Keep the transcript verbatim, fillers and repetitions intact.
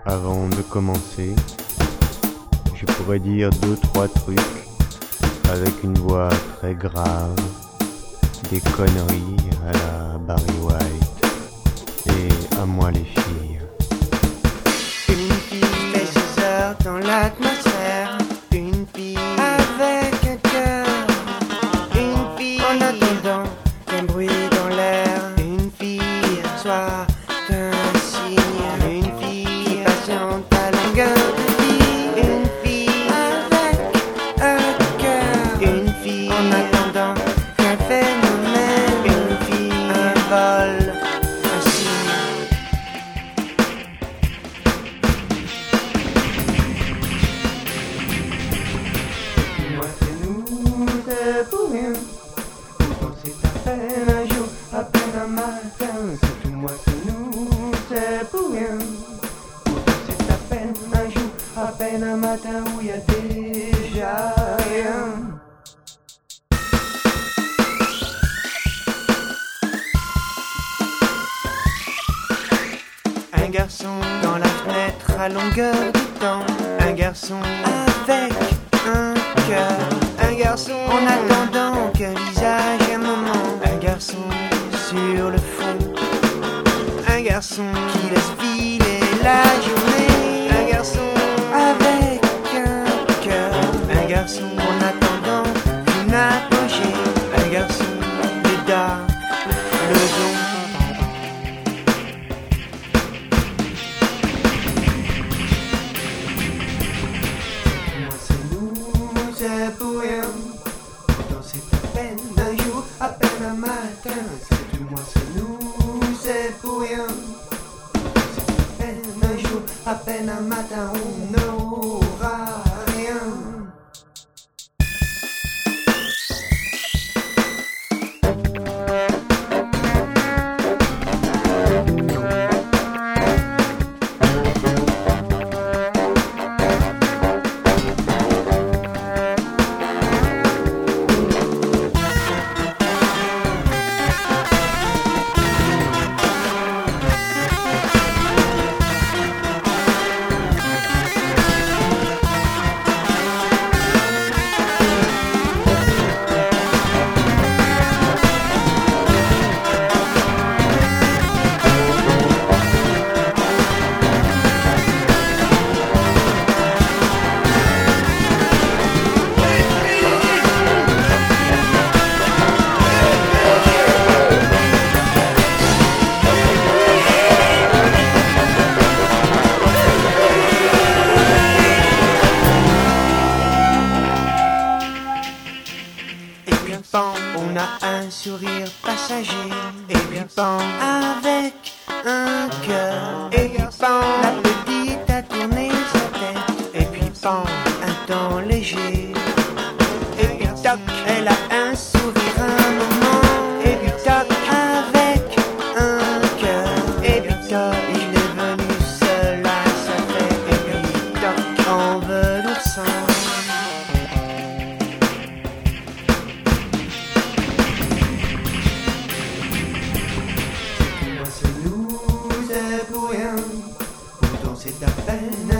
Avant de commencer, je pourrais dire deux, trois trucs avec une voix très grave, des conneries à la Barry White et à moi les filles. Une fille fait ses heures dans l'atmosphère. Une fille avec un cœur. Une fille en attendant qu'un bruit dans l'air. Une fille soit un signe. Une fille qui patiente à longueur de vie. Une fille avec un cœur. Une fille en attendant qu'un phénomène. Une fille, un vol, un signe. Moi c'est nous, c'est pour rien. Pourtant c'est à peine un jour, à peine un matin. C'est tout moi c'est nous, c'est pour rien. Pourtant c'est à peine un jour, à peine un matin où y a déjà rien. Un garçon dans la fenêtre à longueur du temps. Un garçon avec un cœur. Un garçon en attendant qu'un visage un moment. Un garçon sur le fond. Un garçon qui laisse filer la journée. Un garçon avec un cœur. Un garçon en attendant une apogée. Un garçon déda le don. Moi c'est nous, c'est pour rien. Pourtant c'est à peine un jour, à peine un matin. C'est tout moi c'est nous, c'est pour rien. C'est à peine un jour, à peine un matin, on n'aura rien. Et puis pan, on a un sourire passager. Et puis pan, avec un cœur. Et puis pan, la petite a tourné sa tête. Et puis pan, un temps léger. Et puis toc, elle a un sourire un moment. Et puis toc, avec un cœur. Et puis toc, il est venu seul à sa fête. Et puis toc, en velours sang. Moi c'est nous, c'est pour rien. Pourtant c'est à peine